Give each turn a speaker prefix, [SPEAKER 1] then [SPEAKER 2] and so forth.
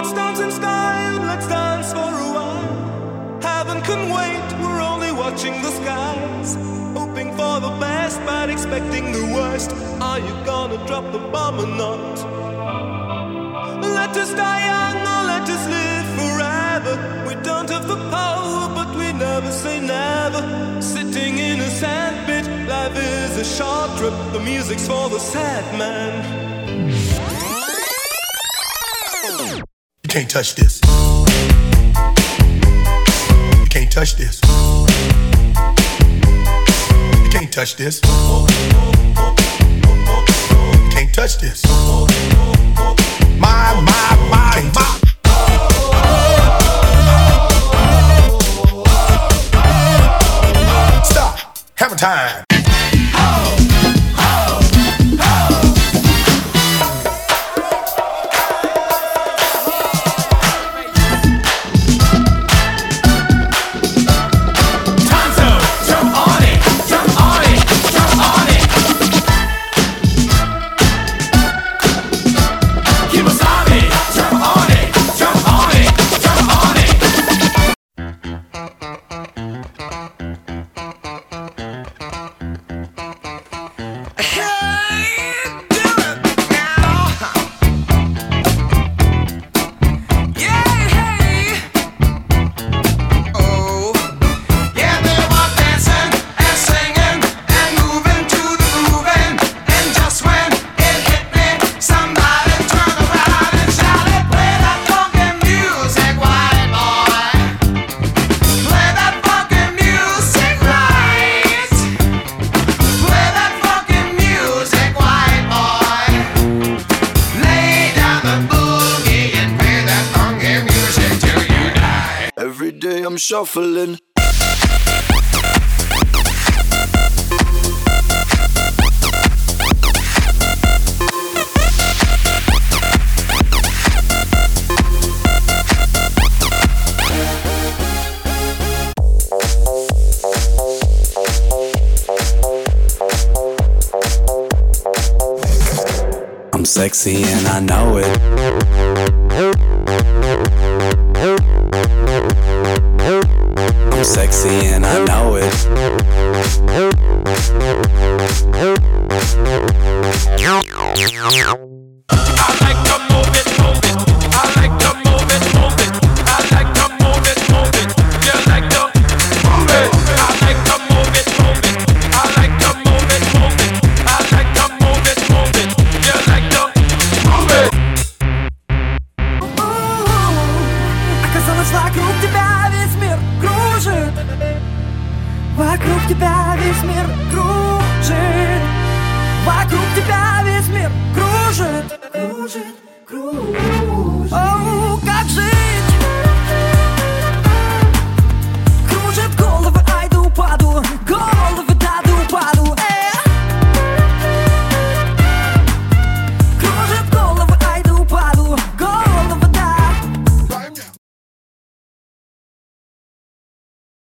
[SPEAKER 1] Let's dance in style, let's dance for a while. Heaven can wait, we're only watching the skies. Hoping for the best, but expecting the worst. Are you gonna drop the bomb or not? Let us die young or let us live forever. We don't have the power, but we never say never. Sitting in a sandpit, life is a short trip. The music's for the sad man.
[SPEAKER 2] You can't touch this. You can't touch this. You can't touch this. You can't touch this. My. Stop. Hammer time.
[SPEAKER 3] Every day I'm shuffling.
[SPEAKER 4] I'm sexy and I know it. I'm sexy and I know it.
[SPEAKER 5] I like to move it, move it. I like to move it, move it. I like to move it, move it. You like to move it. I like to move it, move it. I like to move it, move it. I like to move it, move it. You like to move it.
[SPEAKER 6] Оказалось, вокруг тебя весь мир кружит. Вокруг тебя весь мир кружит. Вокруг тебя весь мир кружит, кружит, кружит.